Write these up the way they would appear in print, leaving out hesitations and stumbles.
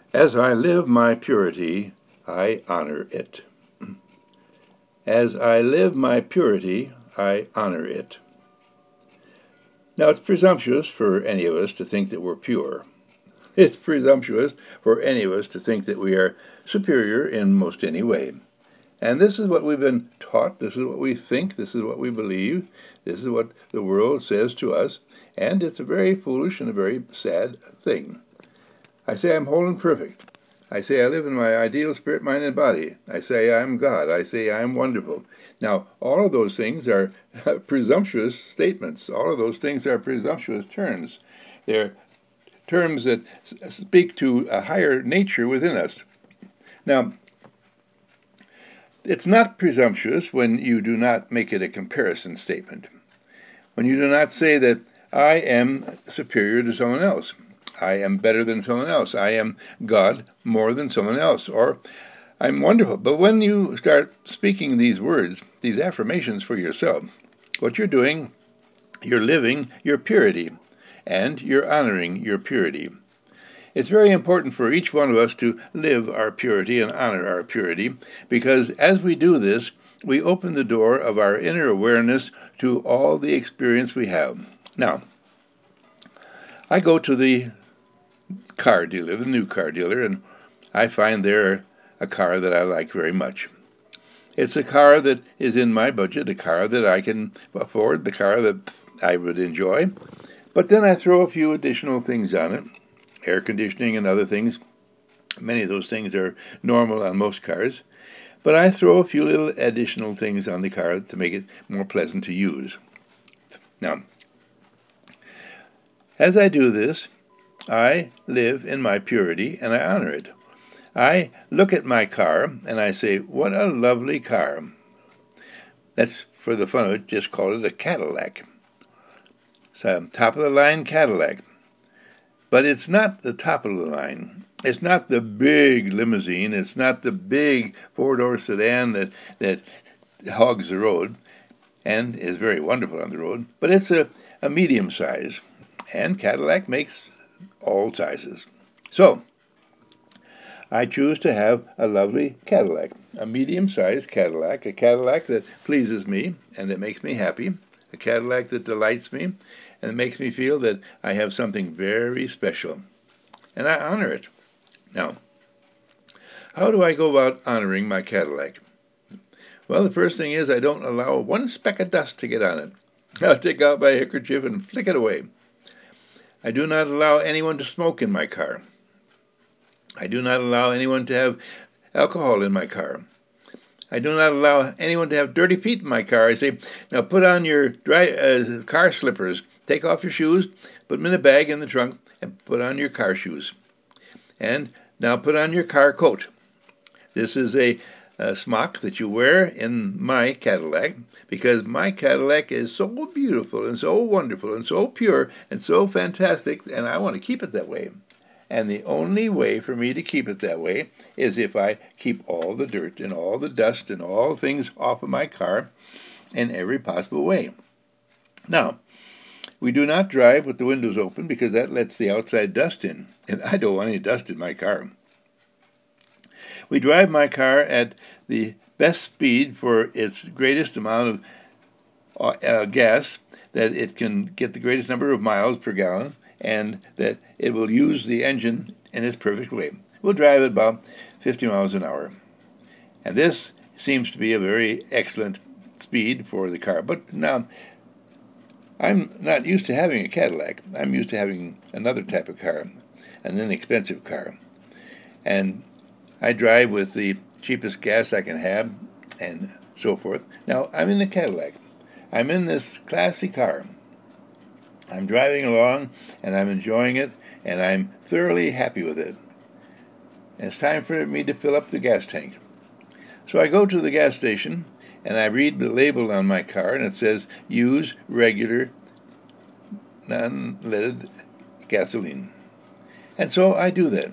As I live my purity, I honor it. As I live my purity, I honor it. Now, it's presumptuous for any of us to think that we're pure. It's presumptuous for any of us to think that we are superior in most any way. And this is what we've been taught. This is what we think. This is what we believe. This is what the world says to us. And it's a very foolish and a very sad thing. I say I'm whole and perfect. I say I live in my ideal spirit, mind, and body. I say I'm God. I say I'm wonderful. Now, all of those things are presumptuous statements. All of those things are presumptuous terms. They're terms that speak to a higher nature within us. Now, it's not presumptuous when you do not make it a comparison statement. When you do not say that I am superior to someone else. I am better than someone else. I am God more than someone else. Or I'm wonderful. But when you start speaking these words, these affirmations for yourself, what you're doing, you're living your purity and you're honoring your purity. It's very important for each one of us to live our purity and honor our purity, because as we do this, we open the door of our inner awareness to all the experience we have. Now, I go to the car dealer, the new car dealer, and I find there a car that I like very much. It's a car that is in my budget, a car that I can afford, the car that I would enjoy. But then I throw a few additional things on it, air conditioning and other things. Many of those things are normal on most cars. But I throw a few little additional things on the car to make it more pleasant to use. Now, as I do this, I live in my purity and I honor it. I look at my car and I say, what a lovely car. That's, for the fun of it, just call it a Cadillac. It's a top-of-the-line Cadillac. But it's not the top of the line. It's not the big limousine. It's not the big four-door sedan that hogs the road and is very wonderful on the road. But it's a medium size. And Cadillac makes all sizes. So, I choose to have a lovely Cadillac, a medium-sized Cadillac, a Cadillac that pleases me and that makes me happy, a Cadillac that delights me and it makes me feel that I have something very special. And I honor it. Now, how do I go about honoring my Cadillac? Well, the first thing is I don't allow one speck of dust to get on it. I'll take out my handkerchief and flick it away. I do not allow anyone to smoke in my car. I do not allow anyone to have alcohol in my car. I do not allow anyone to have dirty feet in my car. I say, now put on your car slippers, take off your shoes, put them in a bag in the trunk, and put on your car shoes. And now put on your car coat. This is a smock that you wear in my Cadillac, because my Cadillac is so beautiful and so wonderful and so pure and so fantastic, and I want to keep it that way. And the only way for me to keep it that way is if I keep all the dirt and all the dust and all things off of my car in every possible way. Now, we do not drive with the windows open because that lets the outside dust in, and I don't want any dust in my car. We drive my car at the best speed for its greatest amount of gas, that it can get the greatest number of miles per gallon, and that it will use the engine in its perfect way. We'll drive at about 50 miles an hour. And this seems to be a very excellent speed for the car. But now, I'm not used to having a Cadillac. I'm used to having another type of car, an inexpensive car. And I drive with the cheapest gas I can have, and so forth. Now, I'm in the Cadillac. I'm in this classy car. I'm driving along, and I'm enjoying it, and I'm thoroughly happy with it. And it's time for me to fill up the gas tank. So I go to the gas station, and I read the label on my car, and it says, use regular non-leaded gasoline. And so I do that.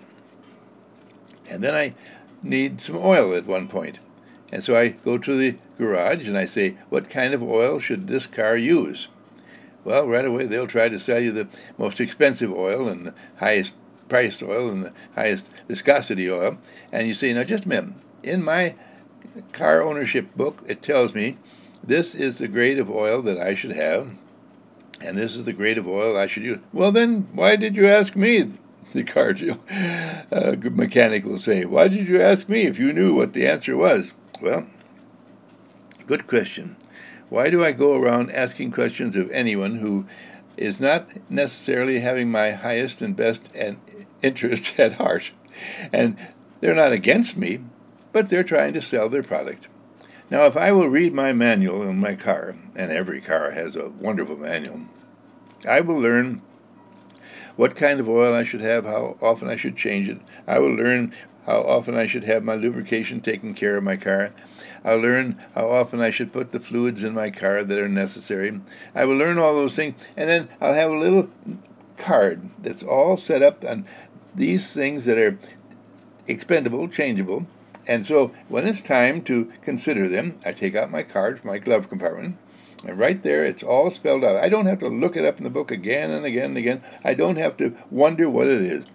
And then I need some oil at one point. And so I go to the garage, and I say, what kind of oil should this car use? Well, right away they'll try to sell you the most expensive oil and the highest priced oil and the highest viscosity oil, and you say, now just a minute, in my car ownership book, it tells me this is the grade of oil that I should have, and this is the grade of oil I should use. Well, then, why did you ask me? The car mechanic will say, why did you ask me if you knew what the answer was? Well, good question. Why do I go around asking questions of anyone who is not necessarily having my highest and best interest at heart? And they're not against me, but they're trying to sell their product. Now, if I will read my manual in my car, and every car has a wonderful manual, I will learn what kind of oil I should have, how often I should change it. I will learn how often I should have my lubrication taken care of my car. I'll learn how often I should put the fluids in my car that are necessary. I will learn all those things, and then I'll have a little card that's all set up on these things that are expendable, changeable. And so when it's time to consider them, I take out my card from my glove compartment, and right there it's all spelled out. I don't have to look it up in the book again and again and again. I don't have to wonder what it is.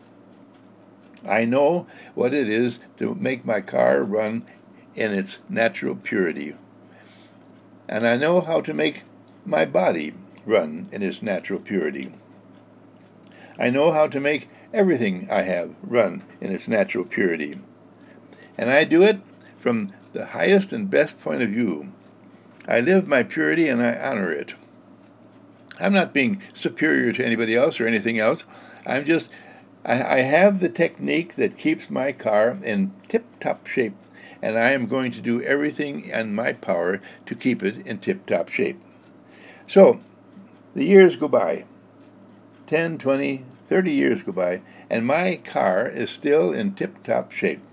I know what it is to make my car run in its natural purity. And I know how to make my body run in its natural purity. I know how to make everything I have run in its natural purity. And I do it from the highest and best point of view. I live my purity and I honor it. I'm not being superior to anybody else or anything else. I have the technique that keeps my car in tip-top shape, and I am going to do everything in my power to keep it in tip-top shape. So, the years go by. 10, 20, 30 years go by, and my car is still in tip-top shape.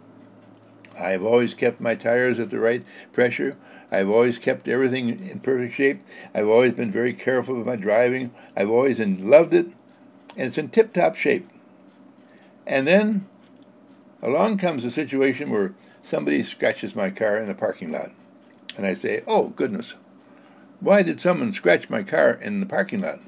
I've always kept my tires at the right pressure. I've always kept everything in perfect shape. I've always been very careful with my driving. I've always loved it, and it's in tip-top shape. And then along comes a situation where somebody scratches my car in the parking lot. And I say, oh, goodness, why did someone scratch my car in the parking lot?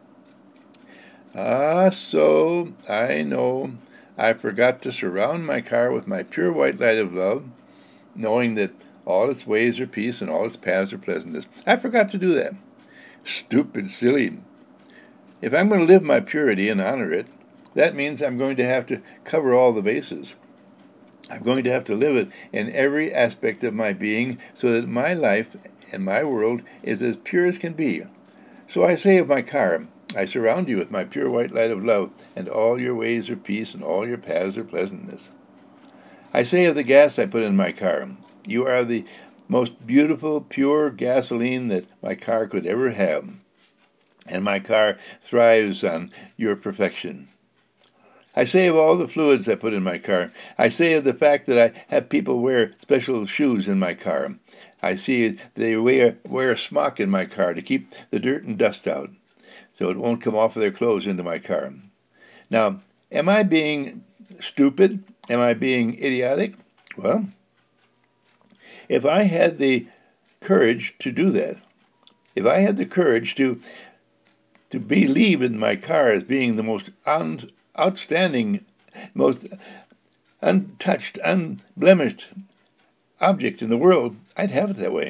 So I know I forgot to surround my car with my pure white light of love, knowing that all its ways are peace and all its paths are pleasantness. I forgot to do that. Stupid, silly. If I'm going to live my purity and honor it, that means I'm going to have to cover all the bases. I'm going to have to live it in every aspect of my being so that my life and my world is as pure as can be. So I say of my car, I surround you with my pure white light of love, and all your ways are peace, and all your paths are pleasantness. I say of the gas I put in my car, you are the most beautiful, pure gasoline that my car could ever have, and my car thrives on your perfection. I say of all the fluids I put in my car. I say of the fact that I have people wear special shoes in my car. I see they wear a smock in my car to keep the dirt and dust out, so it won't come off of their clothes into my car. Now, am I being stupid? Am I being idiotic? Well, if I had the courage to do that, if I had the courage to believe in my car as being the most outstanding, most untouched, unblemished object in the world, I'd have it that way.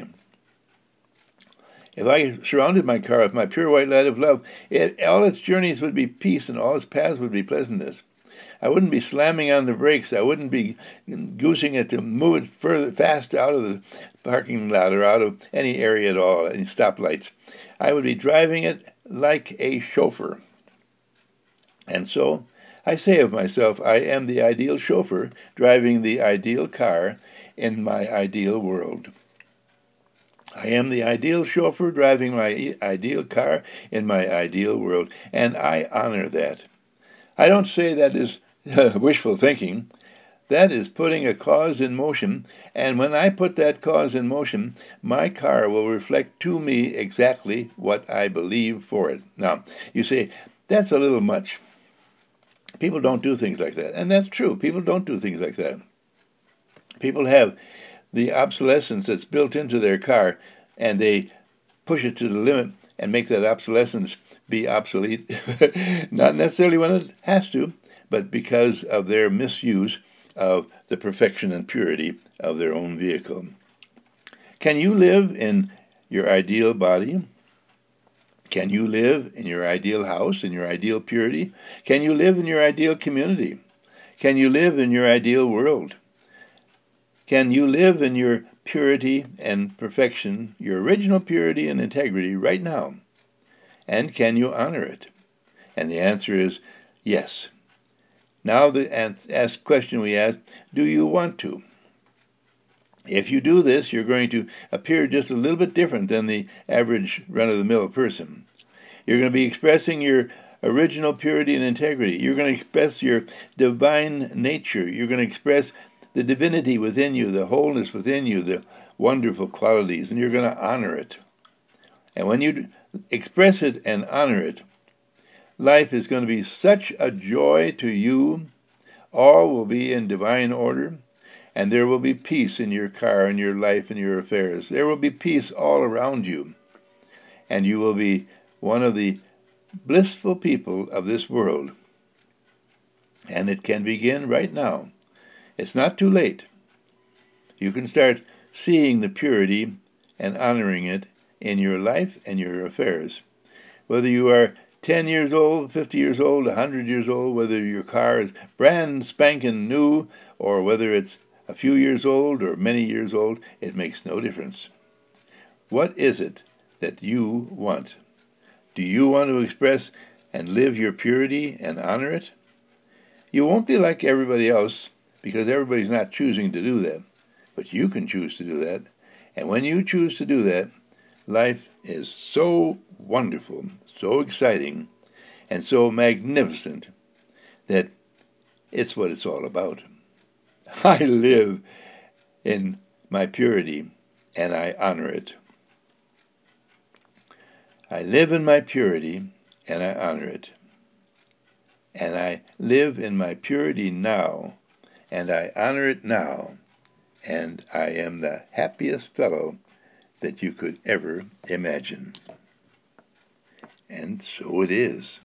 If I surrounded my car with my pure white light of love, all its journeys would be peace and all its paths would be pleasantness. I wouldn't be slamming on the brakes. I wouldn't be goosing it to move it further fast out of the parking lot or out of any area at all, any stoplights. I would be driving it like a chauffeur. And so I say of myself, I am the ideal chauffeur driving the ideal car in my ideal world. I am the ideal chauffeur driving my ideal car in my ideal world, and I honor that. I don't say that is wishful thinking. That is putting a cause in motion, and when I put that cause in motion, my car will reflect to me exactly what I believe for it. Now, you say, that's a little much. People don't do things like that, and that's true. People don't do things like that. People have the obsolescence that's built into their car, and they push it to the limit and make that obsolescence be obsolete. Not necessarily when it has to, but because of their misuse of the perfection and purity of their own vehicle. Can you live in your ideal body? Can you live in your ideal house, in your ideal purity? Can you live in your ideal community? Can you live in your ideal world? Can you live in your purity and perfection, your original purity and integrity right now? And can you honor it? And the answer is yes. Now the question we ask, do you want to? If you do this, you're going to appear just a little bit different than the average run-of-the-mill person. You're going to be expressing your original purity and integrity. You're going to express your divine nature. You're going to express the divinity within you, the wholeness within you, the wonderful qualities, and you're going to honor it. And when you express it and honor it, life is going to be such a joy to you. All will be in divine order, and there will be peace in your car, in your life, in your affairs. There will be peace all around you, and you will be one of the blissful people of this world. And it can begin right now. It's not too late. You can start seeing the purity and honoring it in your life and your affairs. Whether you are 10 years old, 50 years old, 100 years old, whether your car is brand spanking new, or whether it's a few years old or many years old, it makes no difference. What is it that you want? Do you want to express and live your purity and honor it? You won't be like everybody else, because everybody's not choosing to do that. But you can choose to do that. And when you choose to do that, life is so wonderful, so exciting, and so magnificent that it's what it's all about. I live in my purity, and I honor it. I live in my purity, and I honor it. And I live in my purity now, and I honor it now, and I am the happiest fellow that you could ever imagine. And so it is.